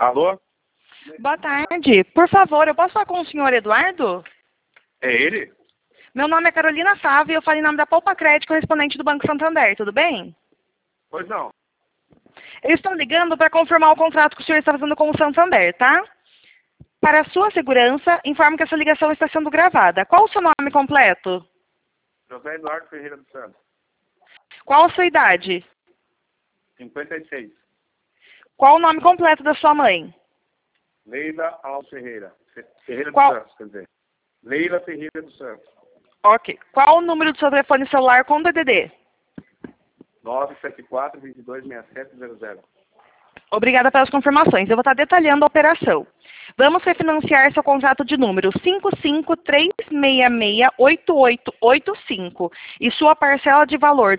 Alô? Boa tarde. Por favor, eu posso falar com o senhor Eduardo? É ele? Meu nome é Carolina Sávio e eu falo em nome da Poupa Crédito, correspondente do Banco Santander. Tudo bem? Pois não. Eu estou ligando para confirmar o contrato que o senhor está fazendo com o Santander, tá? Para sua segurança, informo que essa ligação está sendo gravada. Qual o seu nome completo? José Eduardo Ferreira dos Santos. Qual a sua idade? 56. Qual o nome completo da sua mãe? Leila Alves Ferreira. Ferreira Qual? dos Santos, quer dizer. Leila Ferreira dos Santos. Ok. Qual o número do seu telefone celular com DDD? 974-226700. Obrigada pelas confirmações. Eu vou estar detalhando a operação. Vamos refinanciar seu contrato de número 553668885 e sua parcela de valor R$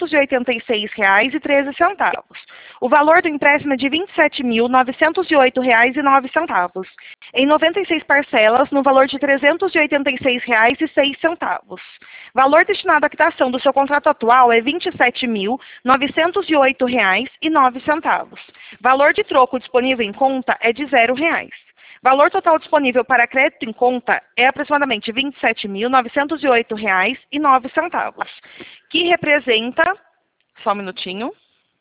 386,13. O valor do empréstimo é de R$ 27.908,09, em 96 parcelas no valor de R$ 386,06. Valor destinado à quitação do seu contrato atual é R$ 27.908,09. Valor de troco disponível em conta é de R$ 0. Valor total disponível para crédito em conta é aproximadamente R$ 27.908,09, que representa, só um minutinho,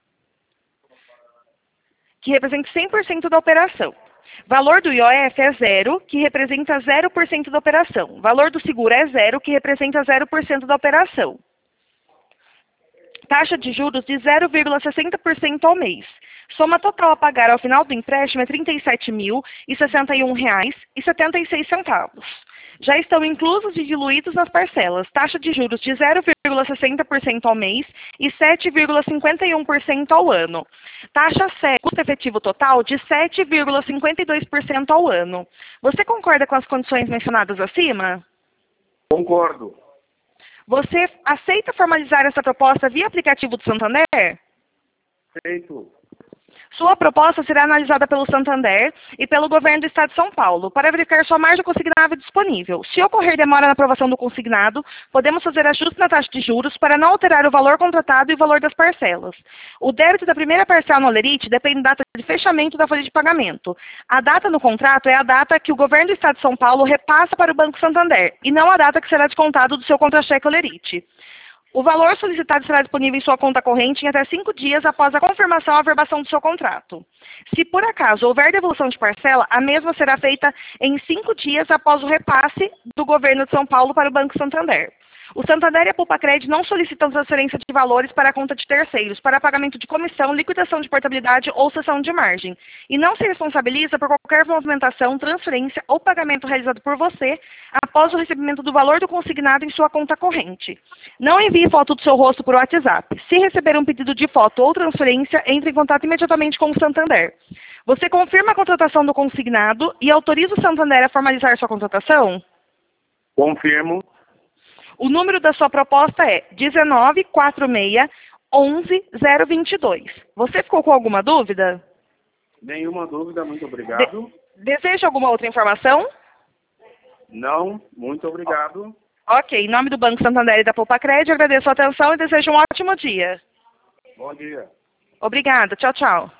que representa 100% da operação. Valor do IOF é 0, que representa 0% da operação. Valor do seguro é 0, que representa 0% da operação. Taxa de juros de 0,60% ao mês. Soma total a pagar ao final do empréstimo é R$ 37.061,76. Já estão inclusos e diluídos nas parcelas. Taxa de juros de 0,60% ao mês e 7,51% ao ano. Taxa C, custo efetivo total de 7,52% ao ano. Você concorda com as condições mencionadas acima? Concordo. Você aceita formalizar essa proposta via aplicativo do Santander? Feito. Sua proposta será analisada pelo Santander e pelo governo do Estado de São Paulo para verificar sua margem consignável disponível. Se ocorrer demora na aprovação do consignado, podemos fazer ajuste na taxa de juros para não alterar o valor contratado e o valor das parcelas. O débito da primeira parcela no Olerite depende da data de fechamento da folha de pagamento. A data no contrato é a data que o governo do Estado de São Paulo repassa para o Banco Santander e não a data que será descontado do seu contra-cheque Olerite. O valor solicitado será disponível em sua conta corrente em até 5 dias após a confirmação ou averbação do seu contrato. Se por acaso houver devolução de parcela, a mesma será feita em 5 dias após o repasse do governo de São Paulo para o Banco Santander. O Santander e a Poupa Crédito não solicitam transferência de valores para a conta de terceiros, para pagamento de comissão, liquidação de portabilidade ou cessão de margem, e não se responsabiliza por qualquer movimentação, transferência ou pagamento realizado por você após o recebimento do valor do consignado em sua conta corrente. Não envie foto do seu rosto por WhatsApp. Se receber um pedido de foto ou transferência, entre em contato imediatamente com o Santander. Você confirma a contratação do consignado e autoriza o Santander a formalizar sua contratação? Confirmo. O número da sua proposta é 1946-11022. Você ficou com alguma dúvida? Nenhuma dúvida, muito obrigado. Deseja alguma outra informação? Não, muito obrigado. Ok, em nome do Banco Santander e da Poupa Crédito, agradeço a atenção e desejo um ótimo dia. Bom dia. Obrigada, tchau, tchau.